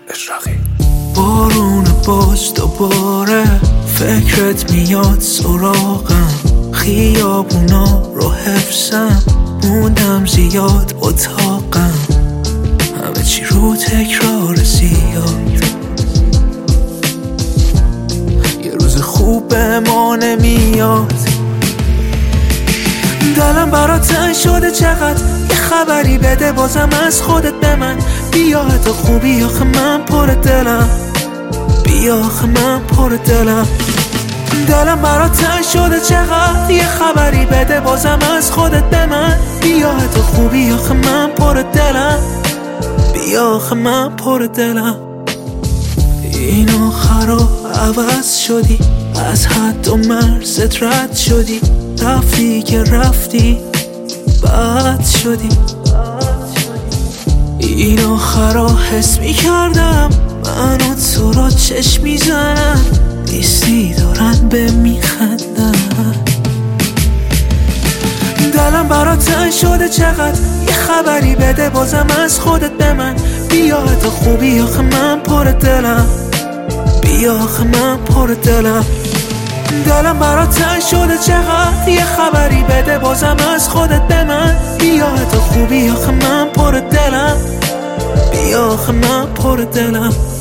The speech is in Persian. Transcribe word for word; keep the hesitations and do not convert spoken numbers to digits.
اشراقی. بارون باز دوباره فکرت میاد سراغم، خیابونا رو حفظم، موندم زیاد اتاقم، همه چی رو تکرار زیاد. یه روز خوب به ما نمیاد، دلم برات تنگ شده چقدر، یه خبری بده بازم از خودت به من. بیا حتی خوبی آخه من پر دلم، بیا آخه من پر دلم. دلم برات تنگ شده چقدر، یه خبری بده بازم از خودت به من. بیا حتی خوبی آخه من پر دلم، بیا آخه من پر دلم. این آخرا عوض شدی، از حد و مرزت رد شدی، رفتی که رفتی بد شدی. این آخرا حس می کردم من و تو را چشم میزنن، نیستی دارن به میخندن. دلم برات تنگ شده چقدر، یه خبری بده بازم از خودت به من. بیا حتی خوبی آخه من پر دلم، بیا آخه من پر دلم. دلم برات تنگ شده چقدر، یه خبری بده بازم از خودت به من. بیا حتی خوبی آخه من پر دلم، بیا آخه من پر دلم.